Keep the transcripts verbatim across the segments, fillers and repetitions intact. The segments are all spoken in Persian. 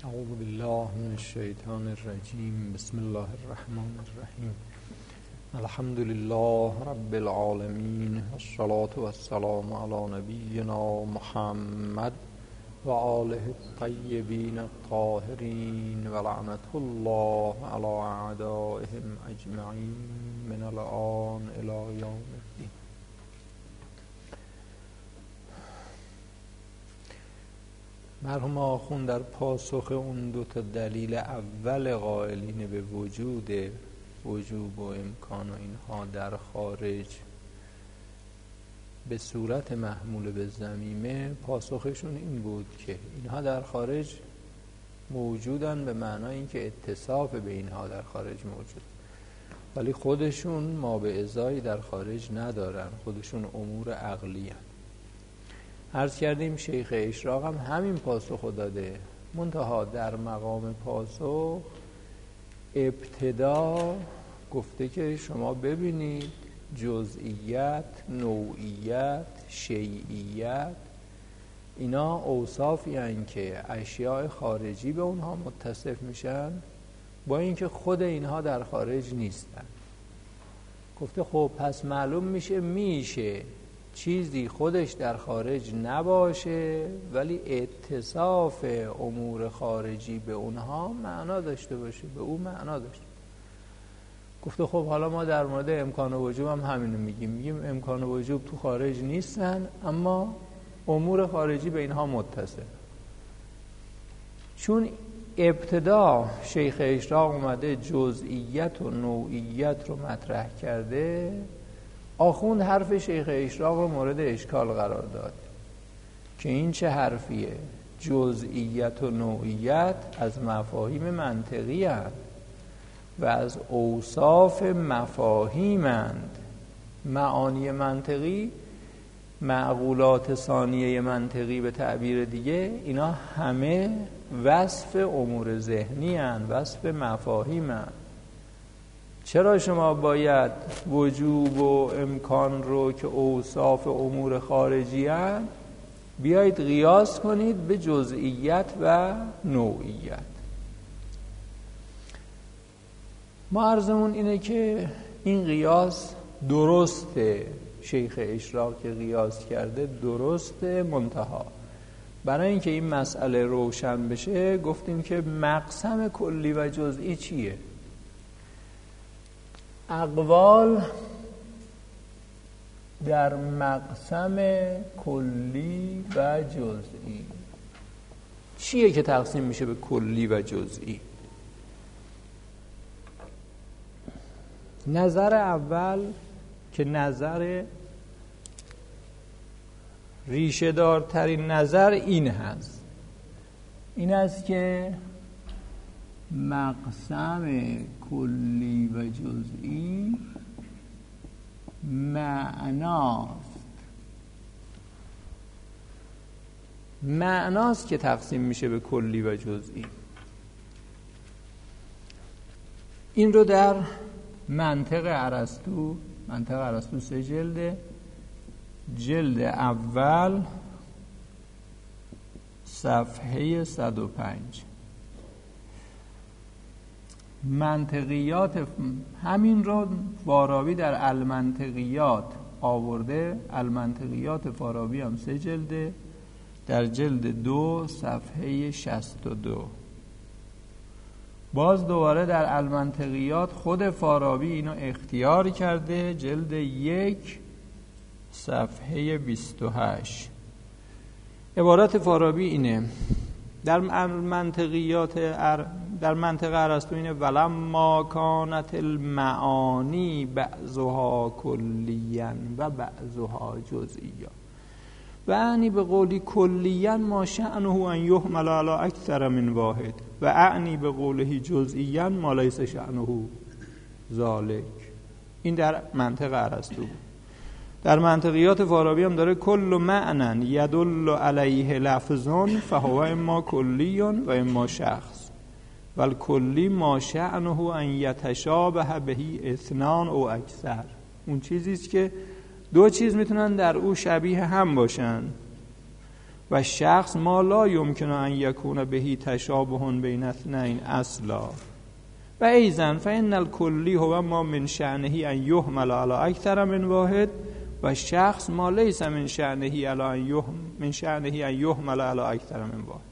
اعوذ بالله من الشیطان الرجیم. بسم الله الرحمن الرحیم. الحمد لله رب العالمین، والصلاة والسلام علی نبینا محمد و آله الطیبین الطاهرین و لعنة الله علی اعدائهم اجمعین من الآن الی یوم الدین. مرحوم آخوند در پاسخ اون دو تا دلیل اول قائلین به وجود وجوب و امکان و اینها در خارج به صورت محمول به ضمیمه، پاسخشون این بود که اینها در خارج موجودن به معنای اینکه اتصاف به اینها در خارج موجود، ولی خودشون ما به ازایی در خارج ندارن، خودشون امور عقلی هن. عرض کردیم شیخ اشراق هم همین پاسخ داده، منتها در مقام پاسخ ابتدا گفته که شما ببینید جزئیت، نوعیت، شیعیت اینا اوصافی هستند که اشیاء خارجی به اونها متصف میشن، با اینکه خود اینها در خارج نیستن. گفته خب پس معلوم میشه میشه چیزی خودش در خارج نباشه ولی اتصاف امور خارجی به اونها معنا داشته باشه، به اون معنا داشته. گفته خب حالا ما در مورد امکان وجوب هم همینو میگیم، میگیم امکان وجوب تو خارج نیستن اما امور خارجی به اینها متصل. چون ابتدا شیخ اشراق اومده جزئیت و نوعیت رو مطرح کرده، آخوند حرف شیخ اشراق رو مورد اشکال قرار داد که این چه حرفیه؟ جزئیت و نوعیت از مفاهیم منطقی هست و از اوصاف مفاهیمند. معانی منطقی، معقولات ثانیه منطقی به تعبیر دیگه، اینا همه وصف امور ذهنی هست، وصف مفاهیم هست. چرا شما باید وجوب و امکان رو که اوصاف امور خارجی هست بیایید قیاس کنید به جزئیت و نوعیت؟ ما عرضمون اینه که این قیاس درسته، شیخ اشراق که قیاس کرده درسته، منتها برای اینکه این مسئله روشن بشه گفتیم که مقسم کلی و جزئی چیه؟ اقوال در مقسم کلی و جزئی چیه که تقسیم میشه به کلی و جزئی؟ نظر اول که نظر ریشه دارترین نظر این هست، این است که مقسم کلی و جزئی معناست. معناست که تقسیم میشه به کلی و جزئی. این رو در منطق ارسطو، منطق ارسطو سه جلده، جلد اول صفحه صد و پنج، منطقیات همین رو فارابی در المنطقیات آورده. المنطقیات فارابی هم سه جلده، در جلد دو صفحه شصت و دو. باز دوباره در المنطقیات خود فارابی اینو اختیار کرده، جلد یک صفحه بیست و هشت. عبارت فارابی اینه در منطقیات ار در منطقه ارسطو اینه: ولما کانت المعانی بعضها کلیا و بعضها جزئیا و اعنی به قولی کلیا ما شأنه ان یحمل علی اکثر من واحد و اعنی به قوله جزئیا ما لیس شأنه ذالک. این در منطقه ارسطو. در منطقیات فارابی هم داره کل معنی یدل علیه لفظون فهو اما کلی و اما شخص و الکلی ما شأنه ان یتشابه بهی اثنان او اکثر. اون چیزیست که دو چیز میتونن در او شبیه هم باشن و شخص ما لا یمکن ان یکون بهی تشابه بین اثنین اصلا و ایضا فان الکلی هو ما من شأنه ان یحمل علی اکثر من واحد و شخص ما لیس من شأنه علی ان یحمل من شأنه ان یحمل علی اکثر من واحد.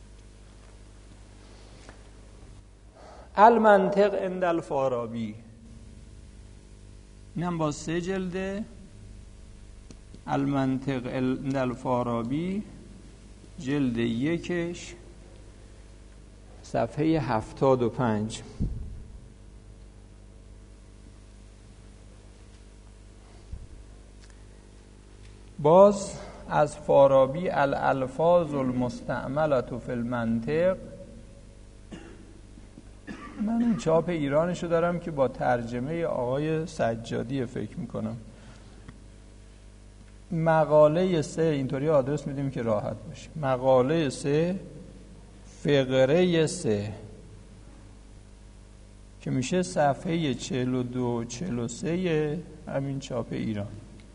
المنطق عند الفارابی، اینم با سه جلده. المنطق عند الفارابی جلد یکش صفحه هفتاد و پنج. باز از فارابی الالفاظ المستعملة فی المنطق. من این چاپ ایرانشو دارم که با ترجمه آقای سجادی فکر میکنم. مقاله سه، اینطوری آدرس میدیم که راحت باشه. مقاله سه فقره سه که میشه صفحه چهل و دو چهل و سه همین چاپ ایران.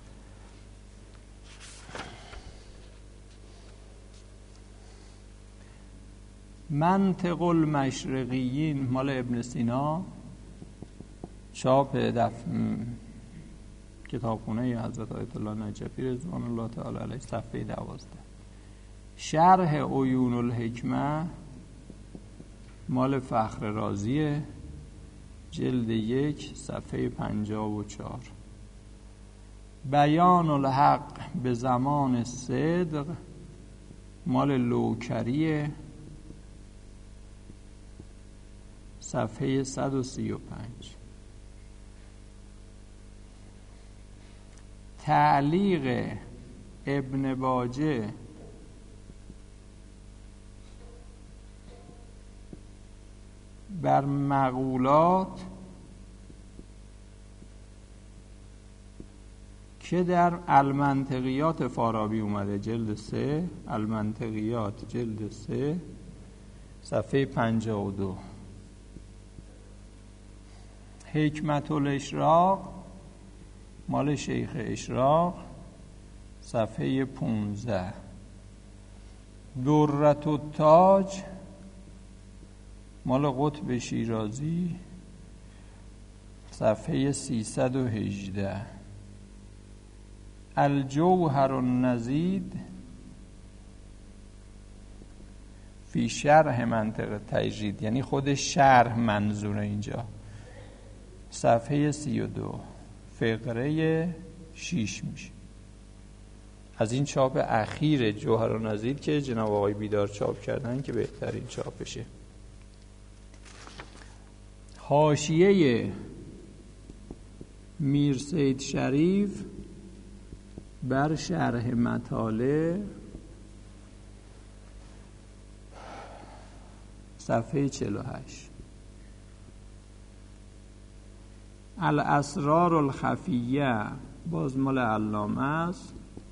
منطق المشرقیین مال ابن سینا، چاپ دفن کتابخونه حضرت آیت الله نجفی رضوان الله تعالی علیه، صفحه دوازده. شرح عیون الحکمه مال فخر رازیه، جلد یک صفحه پنجاه و چهار. بیان الحق به زمان صدق مال لوکریه، صفحه صد و سی و پنج. تعلیق ابن باجه بر مقولات که در المنطقیات فارابی اومده، جلد سه، المنطقیات جلد سه صفحه پنجاه و دو. حکمت الاشراق مال شیخ اشراق، صفحه پونزده. درت التاج مال قطب شیرازی، صفحه سیصد و هجده. الجوهر النزید فی شرح منطق تجرید، یعنی خود شرح منظور اینجا، صفحه سی و دو، فقره شیش میشه. از این چاپ اخیر جوهر النزید که جناب آقای بیدار چاپ کردن که بهترین چاپشه. حاشیه میر سید شریف بر شرح مطالع، صفحه چهل و هشت. الاسرار الخفیه باز مال علامه است،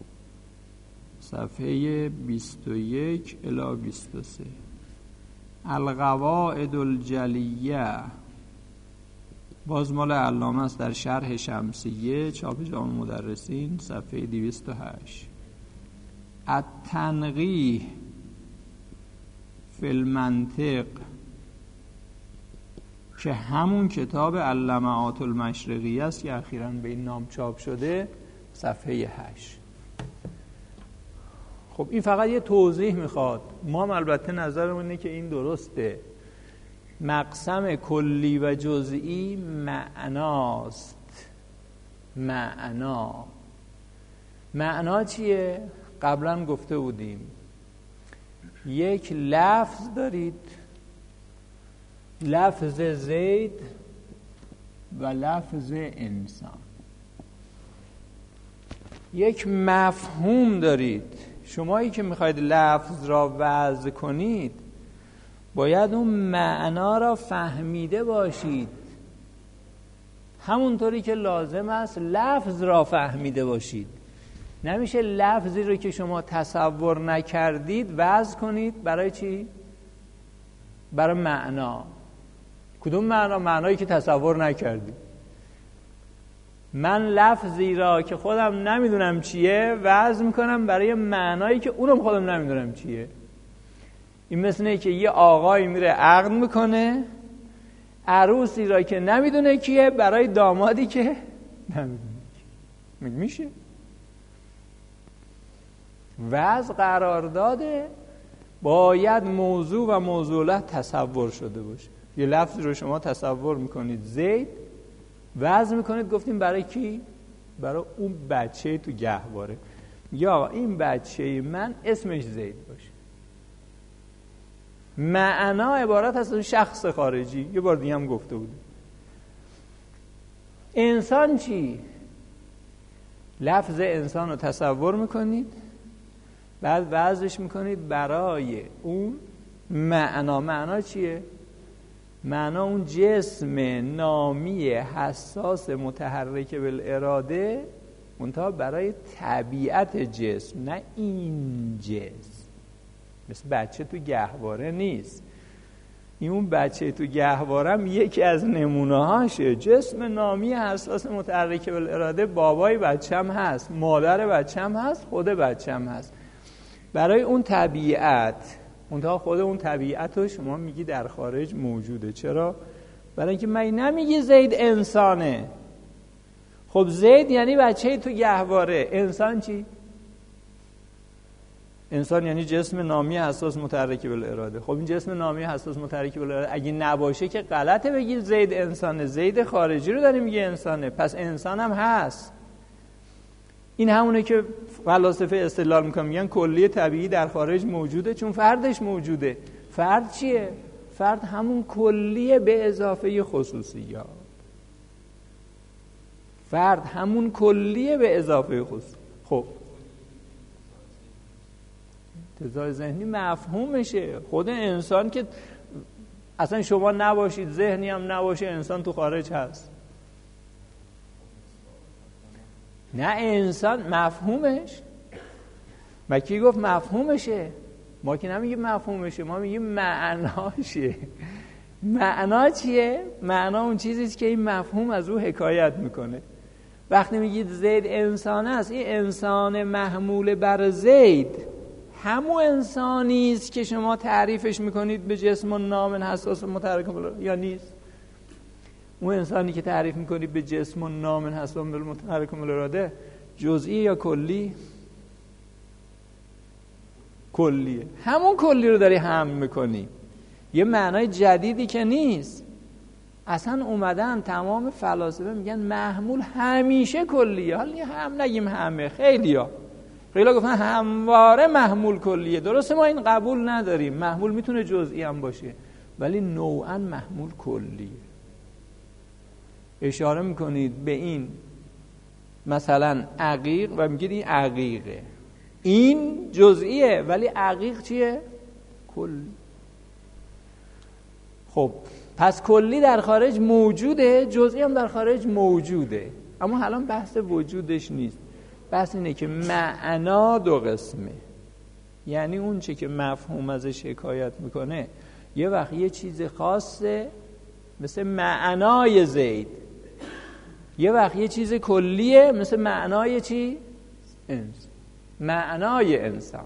صفحه بیست و یک الی بیست و سه. القواعد الجلیه باز مال علامه است در شرح شمسیه، چاپ جامع مدرسین، صفحه دویست و هشت. التنقیح فی المنطق که همون کتاب اللمعات المشرقیه است که اخیراً به این نام چاپ شده، صفحه هشت. خب این فقط یه توضیح میخواد. ما هم البته نظرمون اینه که این درسته. مقسم کلی و جزئی معناست. معنا معنا چیه؟ قبلا گفته بودیم یک لفظ دارید، لفظ زید و لفظ انسان. یک مفهوم دارید. شمایی که میخواید لفظ را وضع کنید باید اون معنا را فهمیده باشید، همونطوری که لازم است لفظ را فهمیده باشید. نمیشه لفظی رو که شما تصور نکردید وضع کنید. برای چی؟ برای معنا. کدوم معنا؟ معنایی که تصور نکردید. من لفظی را که خودم نمیدونم چیه وضع میکنم برای معنایی که اونم خودم نمیدونم چیه. این مثله که یه آقایی میره عقد میکنه عروسی را که نمیدونه کیه برای دامادی که نمیدونه کیه. میشه وضع قرار داده باید موضوع و موضوعه تصور شده باشه. یه لفظی رو شما تصور میکنید زید، وضع میکنید گفتیم برای کی؟ برای اون بچه تو گهواره. یا این بچه من اسمش زید باشه. معنا عبارت از شخص خارجی. یه بار دیگه هم گفته بودیم. انسان چی؟ لفظ انسان رو تصور میکنید بعد وضعش میکنید برای اون معنا. معنا چیه؟ معنا اون جسم نامی حساس متحرک بالاراده منتها برای طبیعت جسم، نه این جسم. مثل بچه تو گهواره نیست. این اون بچه تو گهواره هم یکی از نمونه هاشه. جسم نامی حساس متحرک بالاراده بابای بچه هم هست، مادر بچه هم هست، خود بچه هم هست. برای اون طبیعت، منتها خود اون طبیعت رو شما میگی در خارج موجوده. چرا؟ برای اینکه من نمیگی زید انسانه. خب زید یعنی بچه تو گهواره. انسان چی؟ انسان یعنی جسم نامی حساس متحرک بالاراده. خب این جسم نامی حساس متحرک بالاراده اگه نباشه که غلطه بگید زید انسانه. زید خارجی رو داریم میگه انسانه، پس انسان هم هست. این همونه که فلاسفه استدلال میکنن، میگن کلی طبیعی در خارج موجوده چون فردش موجوده. فرد چیه؟ فرد همون کلیه به اضافه خصوصیات. فرد همون کلیه به اضافه خصوصیات. خب تضاد ذهنی مفهومشه. خود انسان که اصلا شما نباشید، ذهنی هم نباشه، انسان تو خارج هست. نه انسان مفهومش. ما کی گفت مفهومشه؟ ما که نمیگیم مفهومشه، ما میگیم معناشه. معنا چیه؟ معنا اون چیزیست که این مفهوم از او حکایت میکنه. وقتی میگید زید انسان است، این انسان محمول بر زید همون انسانی است که شما تعریفش میکنید به جسم و نام حساس متحرک بالاراده، یا نیست؟ اون انسانی که تعریف میکنید به جسم و نام حساس متحرک بالاراده جزئی یا کلی؟ کلیه. همون کلی رو داری حمل میکنی، یه معنای جدیدی که نیست. اصلا اومدن تمام فلاسفه میگن محمول همیشه کلیه. حالا هم نگیم همه، خیلیا خیلی گفتن همواره محمول کلیه. درسته ما این قبول نداریم، محمول میتونه جزئی هم باشه ولی نوعا محمول کلیه. اشاره میکنید به این مثلا عقیق و میگید این عقیقه، این جزئیه ولی عقیق چیه؟ کلی. خب پس کلی در خارج موجوده، جزئی هم در خارج موجوده، اما الان بحث وجودش نیست. بحث اینه که معنا دو قسمه. یعنی اون چه که مفهوم ازش حکایت میکنه یه وقت یه چیز خاصه مثل معنای زید، یه وقت یه چیز کلیه مثل معنای چی؟ انسان. معنای انسان.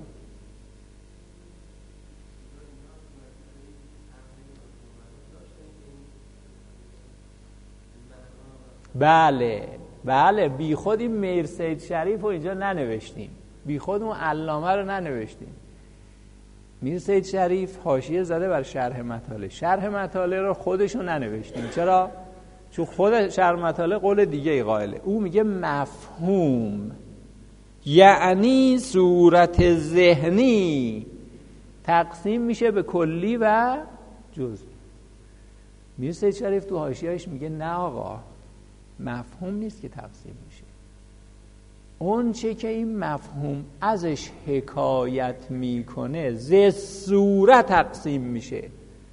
بله بله، بی خود این میر سید شریف رو اینجا ننوشتیم، بی خود اون علامه رو ننوشتیم. میر سید شریف حاشیه زده بر شرح مطالع، شرح مطالع رو خودشون ننوشتیم. چرا؟ چون خود شرح مطالع قول دیگه ای قائله. او میگه مفهوم یعنی صورت ذهنی تقسیم میشه به کلی و جزئی. میر سید شریف تو حاشیه‌اش میگه نه آقا، مفهوم نیست که تقسیم میشه، اون چه که این مفهوم ازش حکایت میکنه ز صورت تقسیم میشه.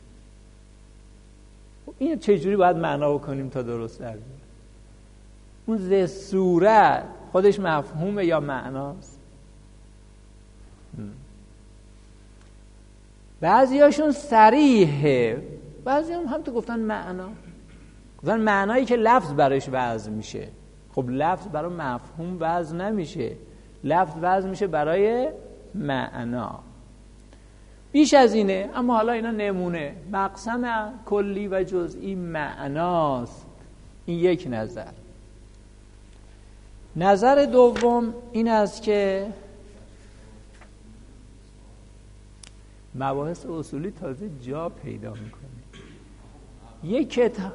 این چجوری باید معنا بکنیم تا درست در بیاد؟ اون ز صورت خودش مفهومه یا معناست؟ بعضی هاشون صریحه، بعضی هم هم تو گفتن معنا، گفتن معنایی که لفظ برش وضع میشه. خب لفظ برای مفهوم وضع نمیشه، لفظ وضع میشه برای معنا. بیش از اینه، اما حالا اینا نمونه. مقسم کلی و جزئی معناست. این یک نظر. نظر دوم این است که مباحث اصولی تازه جا پیدا میکنه. یک کتاب،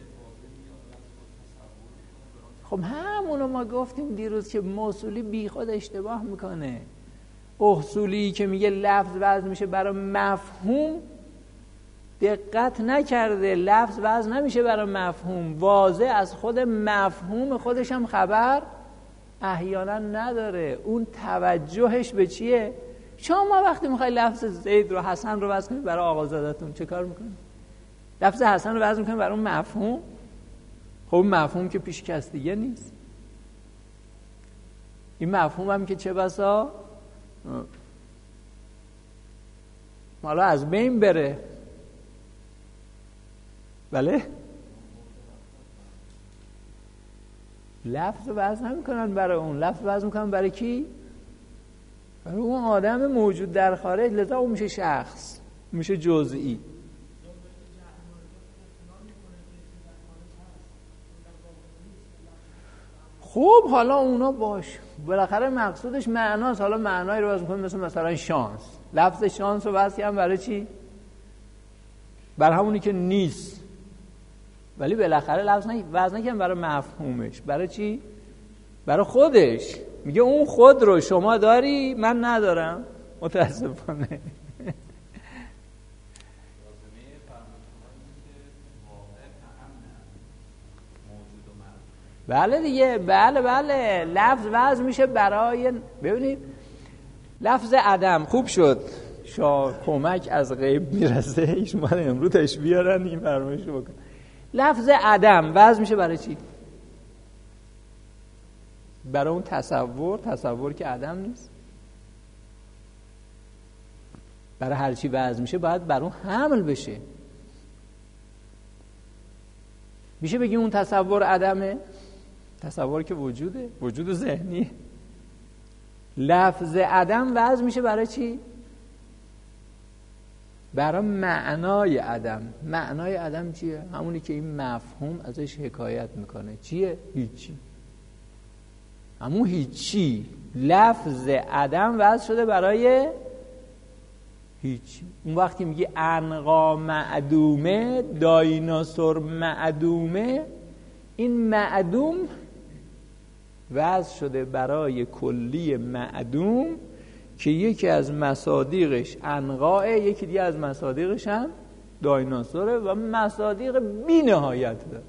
خب همونو ما گفتیم دیروز که موصولی بی خود اشتباه میکنه. اصولی که میگه لفظ وضع میشه برای مفهوم دقت نکرده. لفظ وضع نمیشه برای مفهوم، واضح از خود مفهوم خودش هم خبر احیانا نداره. اون توجهش به چیه؟ شما وقتی میخوای لفظ زید رو حسن رو وضع کنید برای آقازادتون چه کار میکنید؟ لفظ حسن رو وضع میکنید برای اون مفهوم. خب اون مفهوم که پیش کس دیگه نیست. این مفهوم هم که چه بسا حالا از بین بره. بله؟ لفظ وضع نمیکنن برای اون، لفظ وضع میکنن برای کی؟ برای اون آدم موجود در خارج. لذا اون میشه شخص، میشه جزئی. خب حالا اونا باش، بالاخره مقصودش معناست. حالا معنایی رو وضع میکنیم مثل مثلا شانس. لفظ شانس رو وضع کردن برای چی؟ برای همونی که نیست. ولی بالاخره لفظ وضع نکردن برای مفهومش. برای چی؟ برای خودش. میگه اون خود رو شما داری من ندارم، متاسفانه. بله دیگه، بله بله. لفظ وضع میشه برای، ببینید لفظ عدم خوب شد شا کمک از غیب میرسه. ایش من امرو تش بیارن این فرمایش رو بکن. لفظ عدم وضع میشه برای چی؟ برای اون تصور، تصور که عدم نیست. برای هر چی وضع میشه باید بر اون حمل بشه. میشه بگیم اون تصور عدمه؟ تصور که وجوده، وجود ذهنی. لفظ عدم وضع میشه برای چی؟ برای معنای عدم. معنای عدم چیه؟ همونی که این مفهوم ازش حکایت میکنه. چیه؟ هیچی. همون هیچی. لفظ عدم وضع شده برای هیچی. اون وقتی میگی عنقا معدومه، دایناسور معدومه، این معدوم وضع شده برای کلی معدوم که یکی از مصادیقش عنقاه، یکی دیگه از مصادیقش هم دایناسوره و مصادیق بی نهایت داره.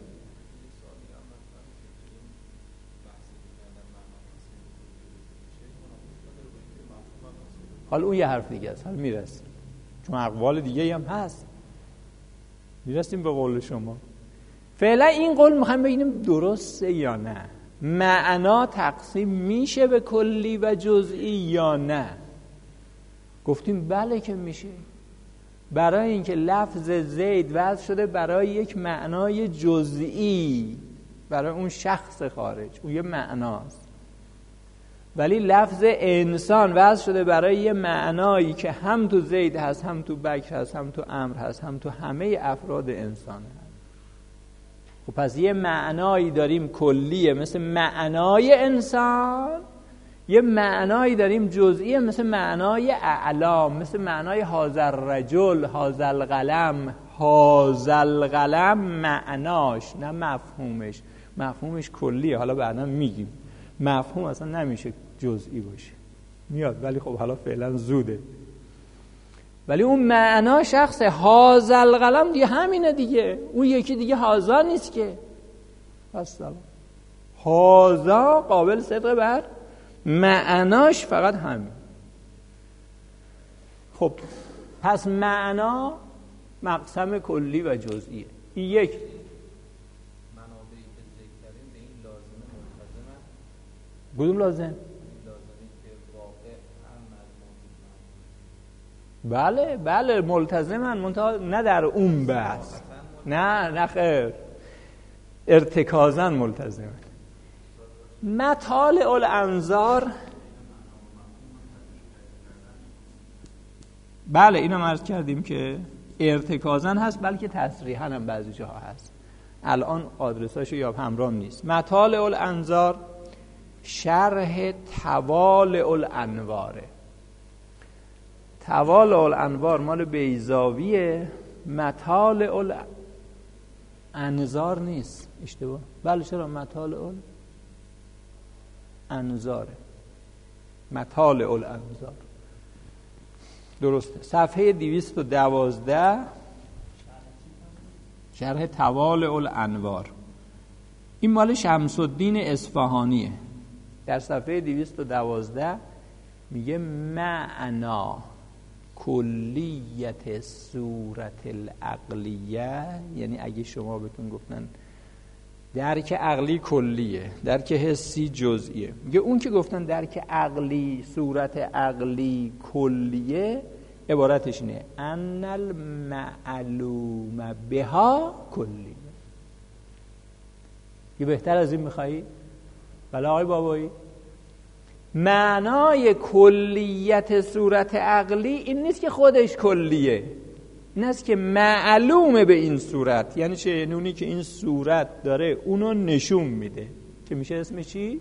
حالا اون یه حرف دیگه است، حالا میرسیم چون اقوال دیگه هم هست، میرسیم به قول شما. فعلا این قول میخوایم ببینیم درسته یا نه. معنا تقسیم میشه به کلی و جزئی یا نه؟ گفتیم بله که میشه. برای اینکه لفظ زید وضع شده برای یک معنای جزئی، برای اون شخص خارج، اون یه معناست. ولی لفظ انسان وضع شده برای یه معنایی که هم تو زید هست، هم تو بکر هست، هم تو امر هست، هم تو همه افراد انسان هست. خب پس یه معنایی داریم کلیه مثل معنای انسان، یه معنایی داریم جزئیه مثل معنای اعلام، مثل معنای هازل رجل، هازل قلم. هازل قلم معناش نه مفهومش. مفهومش کلیه، حالا بعدا میگیم. مفهوم اصلا نمیشه جزئی باشه، میاد ولی خب حالا فعلا زوده. ولی اون معنا شخص. هازل قلم دیگه همینه دیگه، اون یکی دیگه هازا نیست که. پس سلام هازا قابل صدق بر معناش فقط همین. خب پس معنا مقسم کلی و جزئیه. این یک منابعی که ذکر کردیم به این لازمه ملتزمن. کدوم لازم؟ این لازمه که واقع هم از موجود. بله بله ملتزمن، منتها نه در اون بحث. نه نه خیر، ارتکازن ملتزمن. مطالع الانظار، بله اینو عرض کردیم که ارتکازاً هست بلکه تصریحاً هم بعضی جاها هست. الان آدرساشو یا همرام نیست. مطالع الانظار شرح توالع الانواره. توالع الانوار مال بیضاویه، مطالع الانظار نیست. اشتباه؟ بله چرا؟ مطالع الانظاره، مطالع الانظار درسته. صفحه دویست و دوازده شرح توالع الانوار، این مال شمس الدین اصفهانیه. در صفحه دویست و دوازده میگه معنا کلیت صورت العقلیه، یعنی اگه شما بهتون گفتن درک عقلی کلیه، درک حسی جزئیه، میگه اون که گفتن درک عقلی صورت عقلی کلیه عبارتش اینه ان المعلوم بها کلیه. یه بهتر از این میخوایی؟ بله آقای بابایی، معنای کلیت صورت عقلی این نیست که خودش کلیه، این است که معلومه به این صورت. یعنی چه؟ یعنی اونی که این صورت داره اونو نشون میده که میشه اسمش چی؟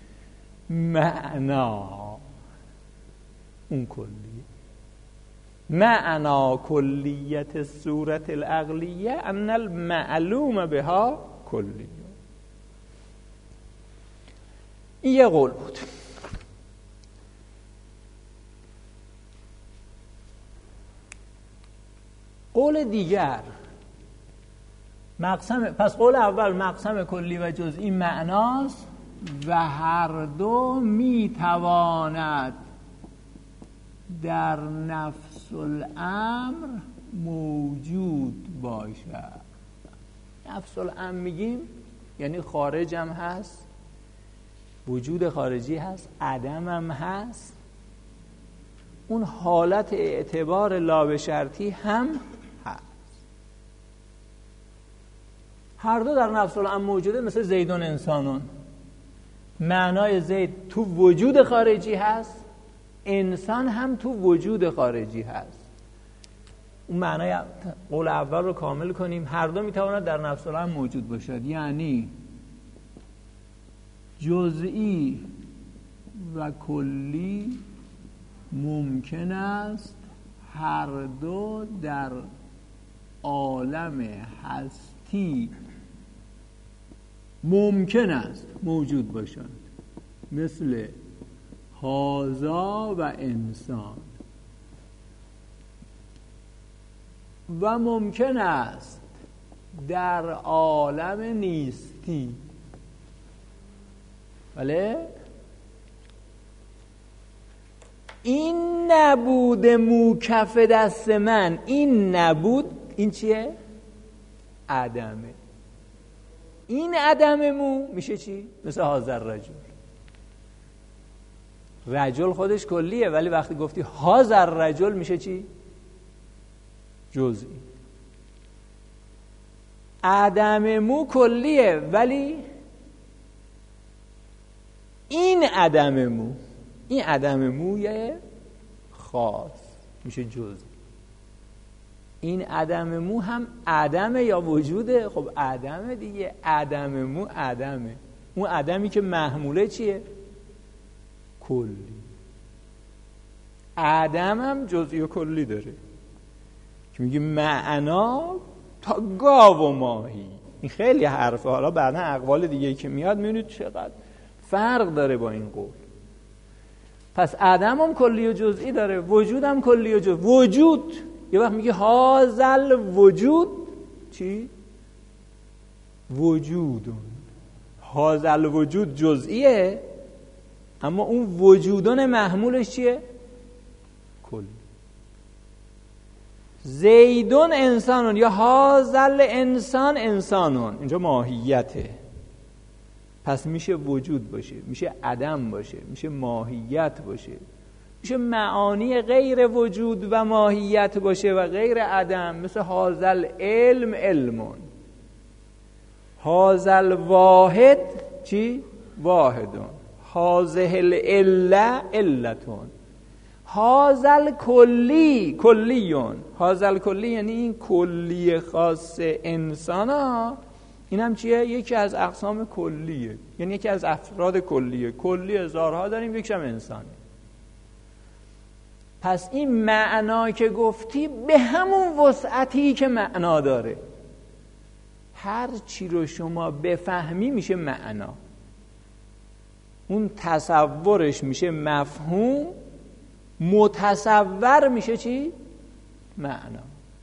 معنا. اون کلیه. معنا کلیت صورت العقلیه ان المعلوم بها کلیه. این یه قول بود. قول دیگر مقسم، پس قول اول مقسم کلی و جزئی معناست و هر دو میتواند در نفس الامر موجود باشد. نفس الامر میگیم یعنی خارج هم هست، وجود خارجی هست، عدم هم هست، اون حالت اعتبار لابشرطی هم هست. هر دو در نفس الامر موجوده. مثل زیدون انسانون، معنای زید تو وجود خارجی هست، انسان هم تو وجود خارجی هست. اون معنای قول اول رو کامل کنیم، هر دو میتواند در نفس الامر موجود باشد، یعنی جزئی و کلی ممکن است هر دو در عالم هستی ممکن است موجود باشند، مثل هذا و انسان. و ممکن است در عالم نیستی. بله؟ این نبود مو کف دست من، این نبود این چیه؟ عدمه. این عدم مو میشه چی؟ مثل حاضر رجل. رجل خودش کلیه ولی وقتی گفتی حاضر رجل میشه چی؟ جزئی. عدم مو کلیه ولی این عدم مو، این عدم موی خاص میشه جزئی. این عدم مو هم عدمه یا وجوده؟ خب عدمه دیگه. عدم مو عدمه. اون عدمی که محموله چیه؟ کلی. عدم هم جزئی و کلی داره که میگه معنا تا گاو و ماهی. این خیلی حرفه. حالا بعدا اقوال دیگه که میاد میبینید چقدر فرق داره با این قول. پس عدم هم کلی و جزئی داره، وجود هم کلی و جزئی. وجود یه وقت میگه هازل وجود چی؟ وجودون. هازل وجود جزئیه اما اون وجودون محمولش چیه؟ کلی. زیدون انسانون یا هازل انسان انسانون، اینجا ماهیته. پس میشه وجود باشه، میشه عدم باشه، میشه ماهیت باشه، میشه معانی غیر وجود و ماهیت باشه و غیر عدم. مثل هازل علم علمون، هازل واحد چی؟ واحدون هذه العله علتون هذا کلی کلیون هذا کلی یعنی این کلی خاص انسان ها، این هم چیه؟ یکی از اقسام کلیه، یعنی یکی از افراد کلیه. کلی هزارها داریم، یکیش هم انسانه. پس این معنا که گفتی به همون وسعتی که معنا داره، هر چی رو شما بفهمی میشه معنا، اون تصورش میشه مفهوم، متصور میشه چی؟ معنا.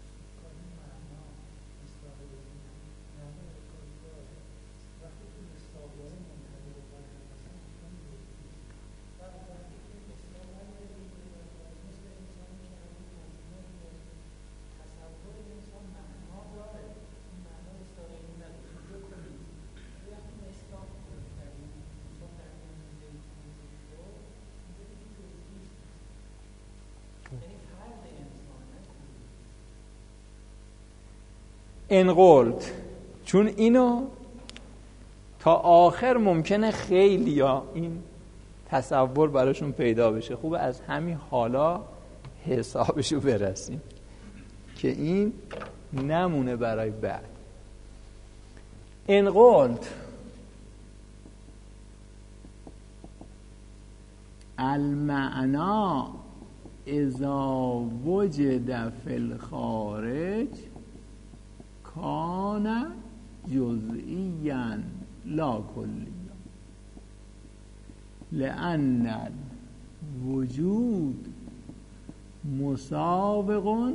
انقلت، چون اینو تا آخر ممکنه خیلی ها این تصور براشون پیدا بشه، خوبه از همین حالا حسابشو برسیم که این نمونه برای بعد. انقلت المعنا اذا وجد فی الخارج کان جزئیاً لا کلیاً لأن الوجود مسابق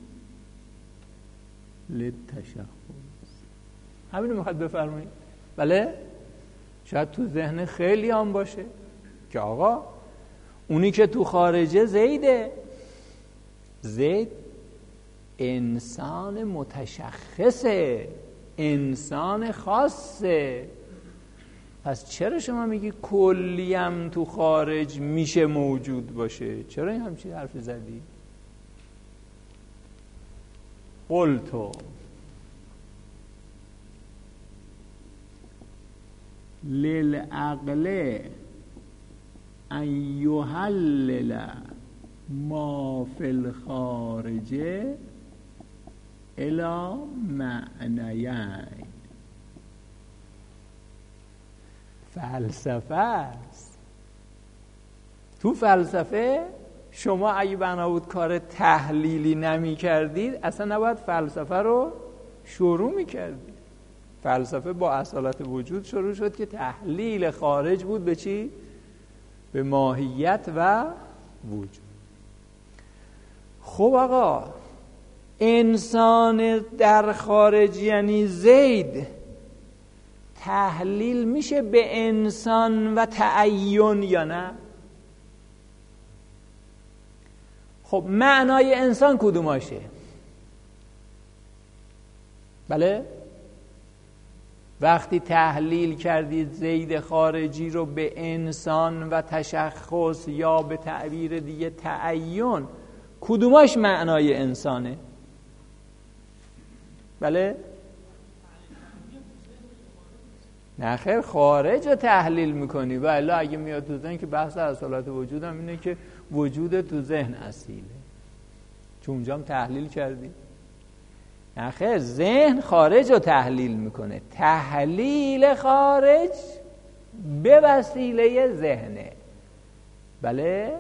للتشخص. همینو میخواد بفرمایید؟ بله؟ شاید تو ذهن خیلی هم باشه که آقا اونی که تو خارجه زیده، زید انسان متشخصه، انسان خاصه، پس چرا شما میگی کلیم تو خارج میشه موجود باشه؟ چرا این همچین حرف زدی؟ قلتو للعقل ان یحلل ما فی الخارج الی معنیین. فلسفه است. تو فلسفه شما اگه بنا بود کار تحلیلی نمی کردید اصلا نباید فلسفه رو شروع می کردید. فلسفه با اصالت وجود شروع شد که تحلیل خارج بود به چی؟ به ماهیت و وجود. خب آقا انسان در خارج یعنی زید تحلیل میشه به انسان و تعین یا نه؟ خب معنای انسان کدوماشه؟ بله؟ وقتی تحلیل کردید زید خارجی رو به انسان و تشخص یا به تعبیر دیگه تعین، کدوماش معنای انسانه؟ بله؟ نه خیر، خارج رو تحلیل میکنی. بله اگه میاد تو ذهن که بحث اصالت وجود هم اینه که وجود تو ذهن اصیله، چون اونجا هم تحلیل کردی. نه خیر، ذهن خارج رو تحلیل میکنه. تحلیل خارج به وسیله ذهنه. بله؟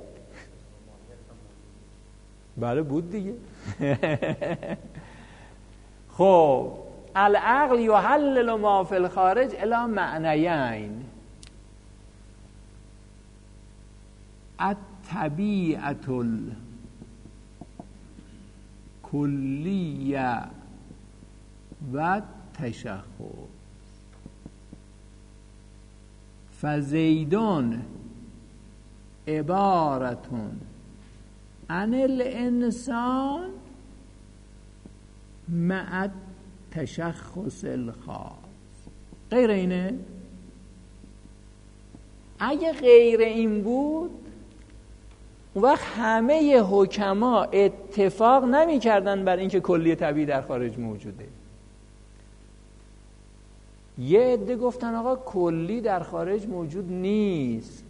بله بود دیگه. خب العقل یحلل ما فی الخارج الی معنیین. الطبیعة الکلیه و تشخص. فزیدون عبارتون عن الانسان مع تشخص الخاص. غیر اینه؟ اگه غیر این بود اون وقت همه حکما اتفاق نمی کردن بر اینکه کلی طبیعی در خارج موجوده. یه عده گفتن آقا کلی در خارج موجود نیست.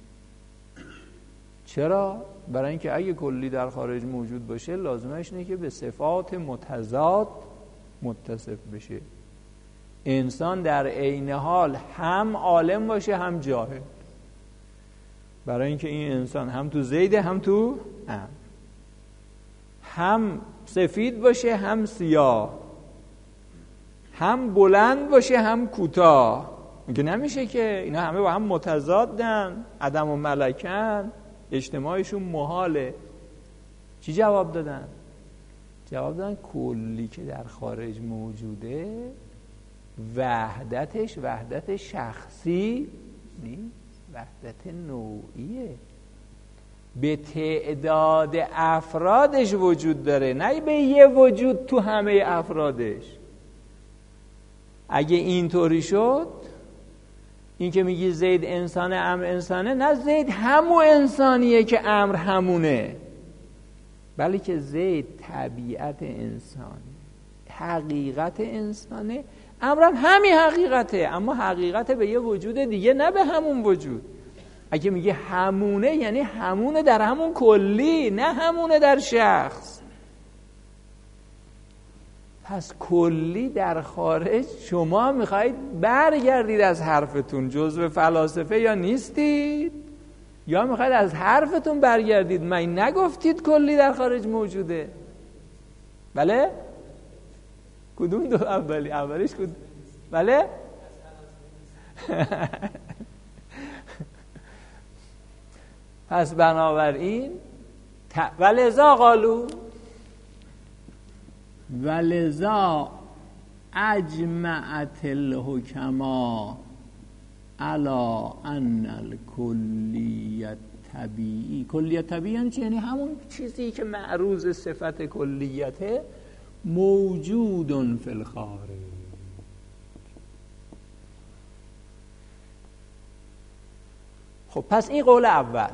چرا؟ برای اینکه اگه کلی در خارج موجود باشه لازمش اینه که به صفات متضاد متصف بشه. انسان در عین حال هم عالم باشه هم جاهل، برای اینکه این انسان هم تو زید هم تو عمرو، هم سفید باشه هم سیاه، هم بلند باشه هم کوتاه. میگه نمیشه که اینا همه با هم متضادن، عدم و ملکن، اجتماعشون محاله. چی جواب دادن؟ جواب دادن کلی که در خارج موجوده وحدتش وحدت شخصی نیست، وحدت نوعیه، به تعداد افرادش وجود داره، نه به یه وجود تو همه افرادش. اگه اینطوری شد، این که میگی زید انسانه امر انسانه، نه زید همون انسانیه که امر همونه، بلکه زید طبیعت انسان، حقیقت انسانه، امرم همین حقیقته، اما حقیقت به یه وجود دیگه، نه به همون وجود. اگه میگه همونه یعنی همونه در همون کلی، نه همونه در شخص. پس کلی در خارج، شما میخواید برگردید از حرفتون، جزو فلاسفه یا نیستید یا میخواید از حرفتون برگردید. من نگفتید کلی در خارج موجوده؟ بله؟ کدوم دو اولی؟ اولیش کدوم؟ بله؟ پس بنابراین ولذا قالو ولذا اجمعت الحکما علی ان الکلیت طبیعی. کلیت طبیعی یعنی چی؟ یعنی همون چیزی که معروض صفت کلیته موجود فی الخارج. خب پس این قول اول.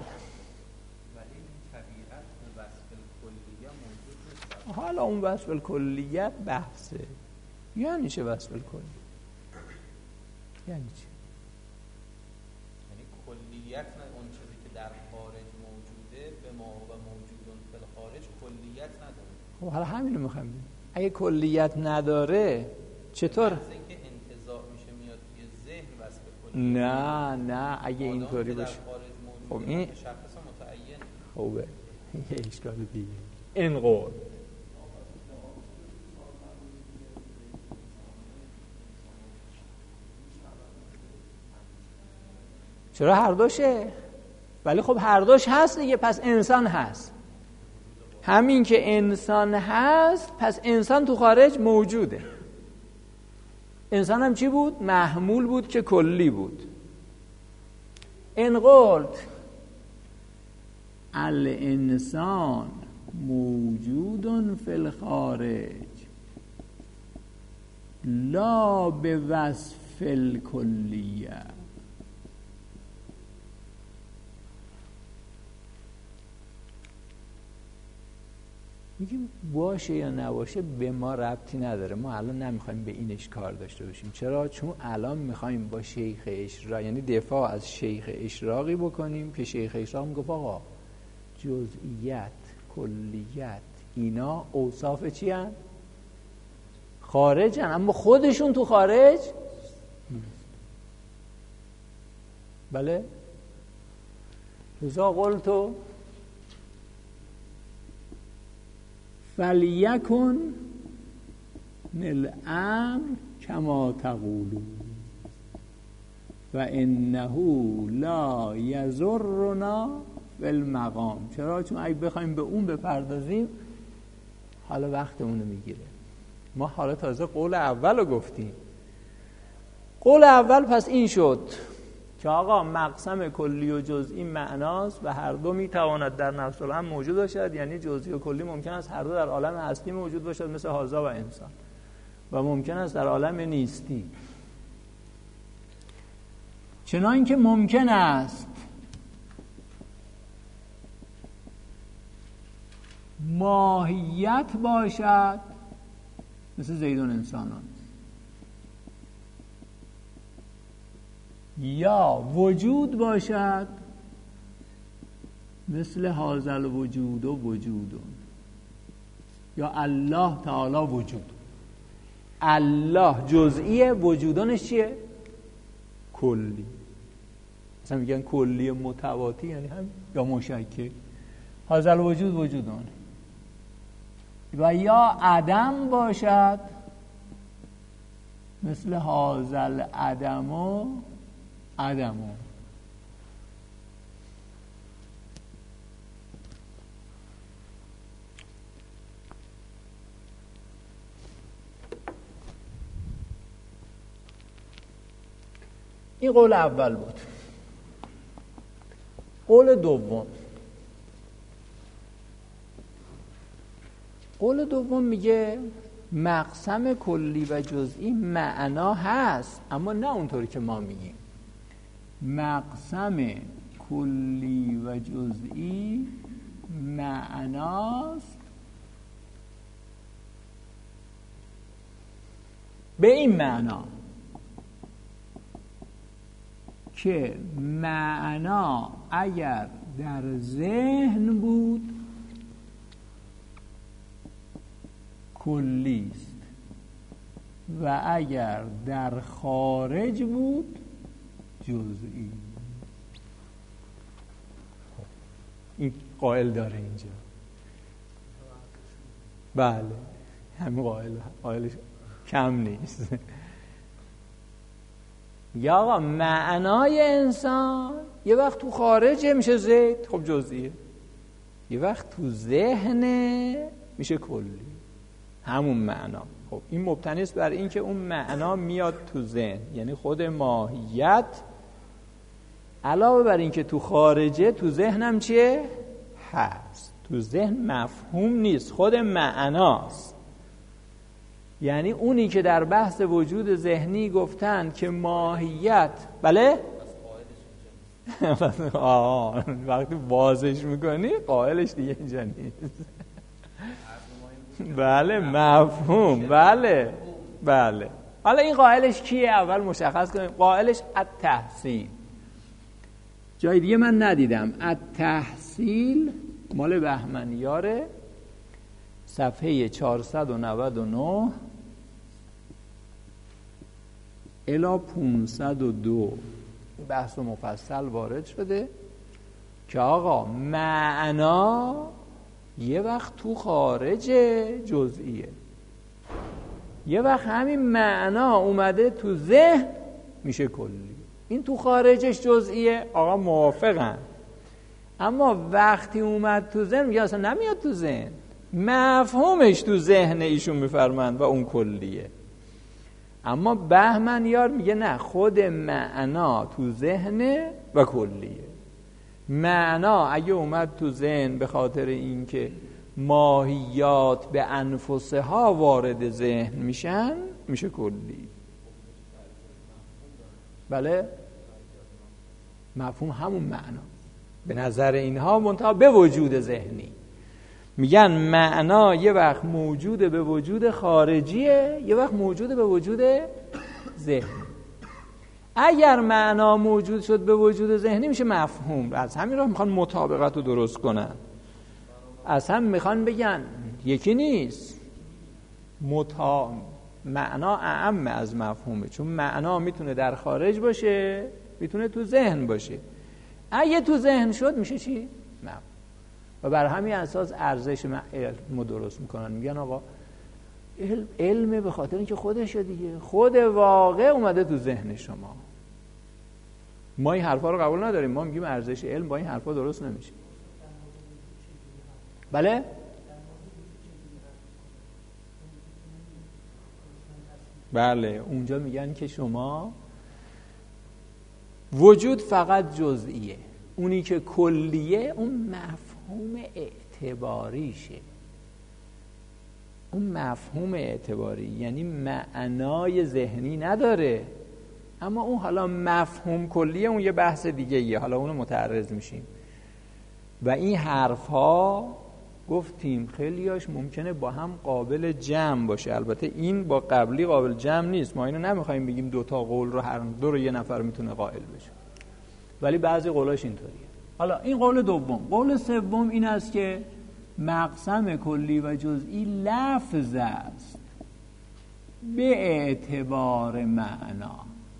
حالا اون وصف الکلیت بحثه. یعنی چه وصف الکلی؟ یعنی چه؟ یعنی کلیت نه اون چیزی که در خارج موجوده به ما و موجودون فی الخارج کلیت نداره. خب حالا همینو میخوایم بگیم. اگه کلیت نداره چطور؟ اینکه انتزاع میشه میاد توی ذهن وصف کلیت. نه نه اگه اینطوری باشه. خب این شخص متعین. خوبه. یه اشکال دیگه. این قول. چرا هر دوشه؟ ولی خب هر دوش هست دیگه، پس انسان هست. همین که انسان هست پس انسان تو خارج موجوده. انسان هم چی بود؟ محمول بود که کلی بود. ان قلت الانسان موجود فی الخارج لا به وصف الکلیه. میگیم باشه یا نباشه به ما ربطی نداره، ما الان نمیخوایم به اینش کار داشته باشیم. چرا؟ چون الان میخوایم با شیخ اشراق، یعنی دفاع از شیخ اشراقی بکنیم که شیخ اشراق میگفت آقا جزئیات، کلیت، اینا اوصاف چی هن؟ خارج هن، اما خودشون تو خارج بله؟ رضا قلتو فلیکن الامر کما تقولون و انه لا یضرنا فی المقام. چرا؟ چون اگه بخوایم به اون بپردازیم حالا وقتمونو میگیره. ما حالا تازه قول اول رو گفتیم. قول اول پس این شد که آقا مقسم کلی و جزئی معناست و هر دو میتواند در نفس الامر موجود باشد. یعنی جزئی و کلی ممکن است هر دو در عالم هستی موجود باشد مثل هذا و انسان، و ممکن است در عالم نیستی. چنان که ممکن است ماهیت باشد مثل زیدون انسانان، یا وجود باشد مثل هازل وجود و وجودون، یا الله تعالی وجود. الله جزئیه، وجودانش چیه؟ کلی. مثلا میگن کلی متواتی یعنی هم یا مشکل. هازل وجود وجودان. و یا عدم باشد مثل هازل عدم و عدم. این قول اول بود. قول دوم قول دوم میگه مقسم کلی و جزئی معنا هست، اما نه اونطوری که ما میگیم. مقسم کلی و جزئی معناست به این معنا که معنا اگر در ذهن بود کلی است و اگر در خارج بود جزئی. این قائل داره اینجا. بله همین قائل قائلش کم نیست. یا آقا معنای انسان یه وقت تو خارجه میشه زید، خب جزئیه. یه وقت تو ذهنه میشه کلی، همون معنا. خب این مبتنی است بر این که اون معنا میاد تو ذهن، یعنی خود ماهیت علاوه بر این که تو خارجه تو ذهنم چیه؟ هست. تو ذهن مفهوم نیست، خود معناست. یعنی اونی که در بحث وجود ذهنی گفتن که ماهیت، بله؟ آه وقتی بازش میکنی قائلش دیگه اینجا نیست. بله مفهوم، بله بله. حالا این قائلش کیه؟ اول مشخص کنیم. قائلش التحصیل. جای دیگه من ندیدم. التحصیل مال بهمنیاره، صفحه چهارصد و نود و نه الی پانصد و دو بحث و مفصل وارد شده که آقا معنا یه وقت تو خارج جزئیه، یه وقت همین معنا اومده تو ذهن میشه کلی. این تو خارجش جزئیه، آقا موافقن. اما وقتی اومد تو ذهن میگه اصلا نمیاد تو ذهن، مفهومش تو ذهن ایشون میفرمند و اون کلیه. اما بهمن یار میگه نه، خود معنا تو ذهنه و کلیه. معنا اگه اومد تو ذهن به خاطر اینکه ماهیات به انفسها وارد ذهن میشن میشه کلی. بله مفهوم همون معنا به نظر اینها منتها به وجود ذهنی. میگن معنا یه وقت موجوده به وجود خارجیه، یه وقت موجوده به وجود ذهنی. اگر معنا موجود شد به وجود ذهنی میشه مفهوم. از همین راه میخوان مطابقت رو درست کنن. از هم میخوان بگن یکی نیست، متا... معنا اعم از مفهومه، چون معنا میتونه در خارج باشه میتونه تو ذهن باشه. اگه تو ذهن شد میشه چی؟ مفهوم. و بر همین اساس ارزش علم درست میکنن. میگن آقا علم علمه به خاطر اینکه خودشه دیگه، خود واقع اومده تو ذهن شما. ما این حرفا رو قبول نداریم. ما میگیم ارزش علم با این حرفا درست نمیشه. بله؟ بله اونجا میگن که شما وجود فقط جزئیه، اونی که کلیه اون مفهوم اعتباریشه. اون مفهوم اعتباری یعنی معنای ذهنی نداره، اما اون حالا مفهوم کلیه، اون یه بحث دیگه ایه، حالا اونو متعرض میشیم. و این حرف ها گفتیم خیلیاش ممکنه با هم قابل جمع باشه. البته این با قبلی قابل جمع نیست، ما اینو نمیخوایم بگیم دو تا قول رو هر دو رو یه نفر میتونه قائل بشه، ولی بعضی قولاش اینطوریه. حالا این قول دوم. قول سوم این است که مقسم کلی و جزئی لفظ است به اعتبار معنا،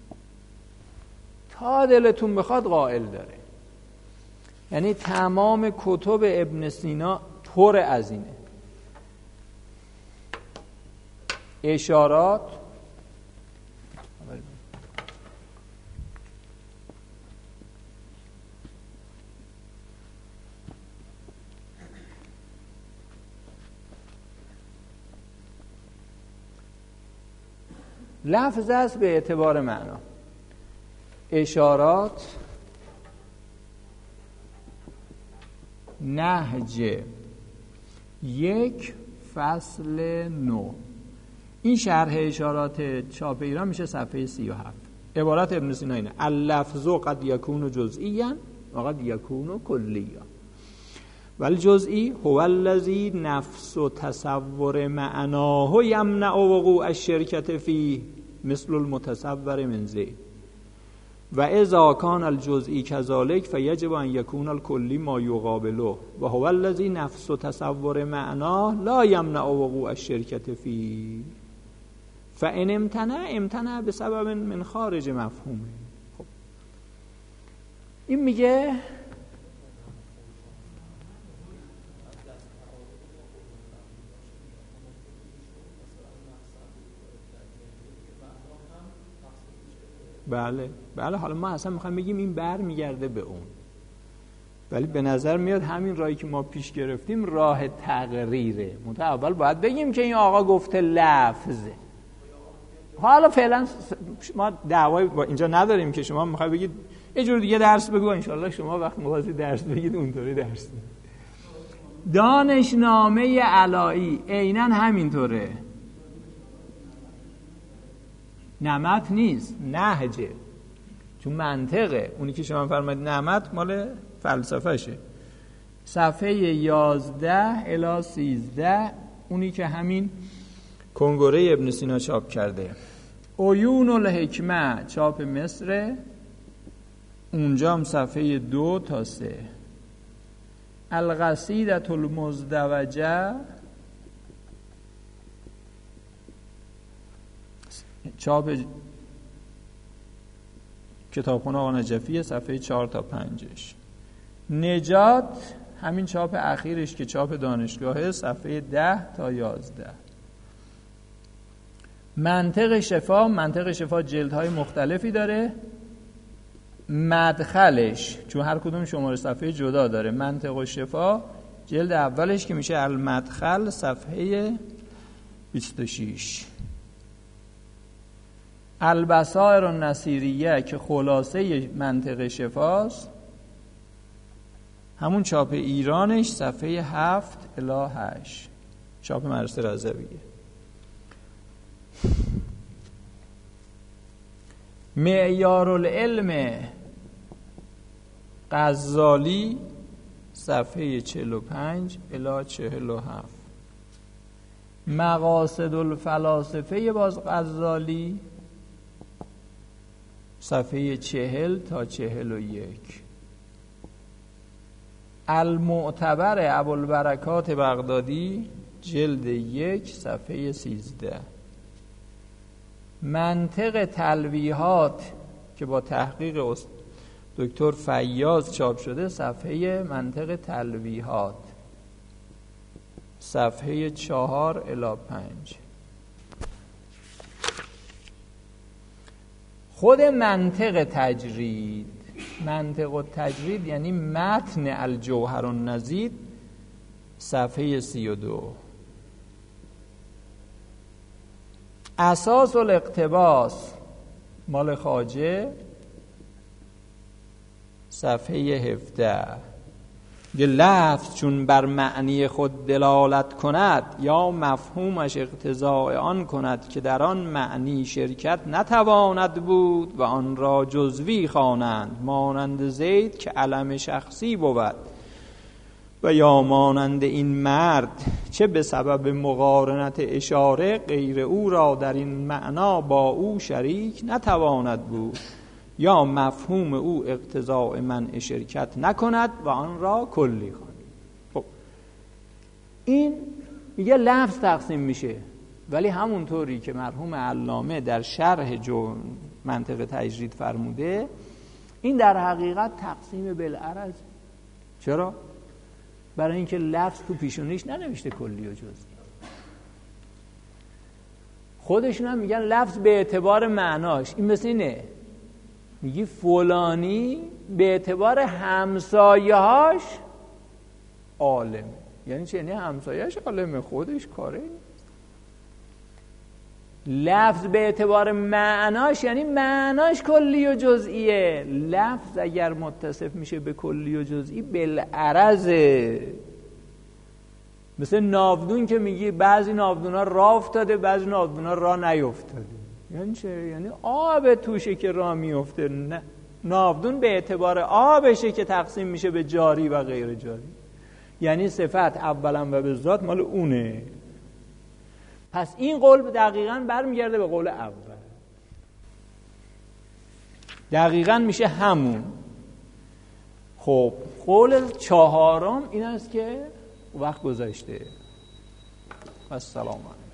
تا دلتون بخواد قائل داره. یعنی تمام کتب ابن سینا پر از اینه. اشارات لفظ است به اعتبار معنا. اشارات، نهج یک فصل نو. این شرح اشارات چاپ ایران میشه صفحه سی و هفت. عبارت ابن سینا اینه: اللفظ قد یکون جزئیا و قد یکون کلیا والجزئی هو الذی نفس و تصور معناه یمنع وقوع الشرکة فیه مثل المتصور من زید و اذا کان الجزئی کذلک فیجب ان یکون الکلی ما یقابله و هو الذی نفس و تصور معناه لا یمنع وقوع الشرکة فیه فان امتنع امتنع بسبب من خارج مفهومه. خب این میگه بله بله حالا ما اصلا میخوایم بگیم این بر میگرده به اون، ولی به نظر میاد همین راهی که ما پیش گرفتیم راه تقریره. منتها اول باید بگیم که این آقا گفته لفظه. حالا فعلا ما دعوای با اینجا نداریم که شما میخوای بگید یه جور دیگه درس بگو، انشالله شما وقت می‌خواید درس بگید اونطوری درس بگید. دانشنامه علایی عیناً همینطوره. نمت نیست، نهجه، چون منطقه. اونی که شما فرمایید نمت مال فلسفه شه. صفحه یازده الی سیزده اونی که همین کنگره ابن سینا چاپ کرده. عیون الحکمه چاپ مصر، اونجا هم صفحه دو تا سه. القصیدة المزدوجه چاپ کتابخونه آقا نجفی، صفحه چهار تا پنجش. نجات همین چاپ اخیرش که چاپ دانشگاهه، صفحه ده تا یازده. منطق شفا، منطق شفا جلدهای مختلفی داره. مدخلش چون هر کدوم شماره صفحه جدا داره. منطق و شفا جلد اولش که میشه المدخل، صفحه بیست و شش. البصائر النصیریه که خلاصه منطق شفاست، همون چاپ ایرانش، صفحه هفت الی هشت، چاپ مدرسه رضویه. معیار العلم غزالی، صفحه چهل و پنج الی چهل و هفت. مقاصد الفلاسفه باز غزالی، صفحه چهل تا چهل و یک. المعتبر ابوالبرکات بغدادی، جلد یک، صفحه سیزده. منطق تلویحات که با تحقیق دکتر فیاض چاپ شده، صفحه منطق تلویحات، صفحه چهار الی پنج. خود منطق تجرید، منطق و تجرید یعنی متن الجوهر النزید، صفحه سی و دو. اساس الاقتباس مال خواجه، صفحه هفده. یه لفظ چون بر معنی خود دلالت کند یا مفهومش اقتضاء آن کند که در آن معنی شرکت نتواند بود و آن را جزوی خوانند، مانند زید که علم شخصی بود و یا مانند این مرد چه به سبب مقارنت اشاره غیر او را در این معنا با او شریک نتواند بود یا مفهوم او اقتضاء منع شرکت نکند و آن را کلی خواند. خب این میگه لفظ تقسیم میشه، ولی همونطوری که مرحوم علامه در شرح جو منطق تجرید فرموده، این در حقیقت تقسیم بالعرض. چرا؟ برای اینکه لفظ تو پیشونیش ننوشته کلی و جزئی. خودشون هم میگن لفظ به اعتبار معناش. این مثل اینه میگی فلانی به اعتبار همسایه‌هاش عالمه. یعنی چه؟ یعنی همسایه‌اش عالمه، خودش کاره. لفظ به اعتبار معناش یعنی معناش کلی و جزئیه. لفظ اگر متصف میشه به کلی و جزئی بالعرضه. مثل ناودون که میگی بعضی ناودونا راه افتاده، بعضی ناودونا راه نیفتاده. یعنی چه؟ یعنی آب توشه که راه میفته. نه، ناودون به اعتبار آبشه که تقسیم میشه به جاری و غیر جاری. یعنی صفت اولا و به ذات مال اونه. پس این قول دقیقاً برمیگرده به قول اول. دقیقاً میشه همون. خب قول چهارم این است که وقت گذاشته. و السلام علیکم.